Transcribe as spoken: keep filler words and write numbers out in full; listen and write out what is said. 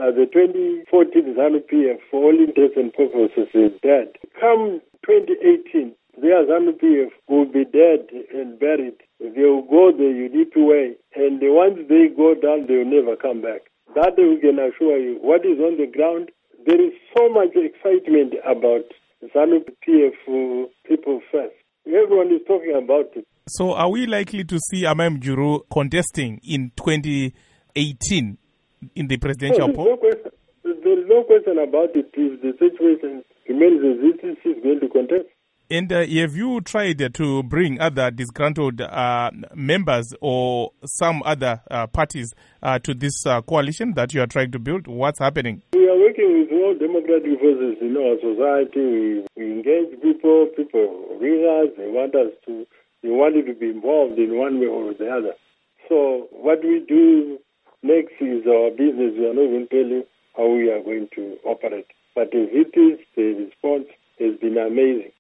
uh, the twenty fourteen ZANU-P F, for all intents and purposes, is dead. Come twenty eighteen, their ZANU-P F will be dead and buried. They will go the U D P way, and once they go down, they will never come back. That we can assure you. What is on the ground, there is so much excitement about ZANU-P F uh, People First. Everyone is talking about it. So are we likely to see Amai Mjuru contesting in twenty eighteen in the presidential no, poll? No question. There is no question about it. If the situation remains as it is, he's going to contest. And uh, have you tried uh, to bring other disgruntled uh, members or some other uh, parties uh, to this uh, coalition that you are trying to build? What's happening? We are working with all democratic forces in our society. We, we engage people. People ring us. They want us to. They want you to be involved in one way or the other. So what we do next is our business. We are not going to tell you how we are going to operate. But as it is, the response has been amazing.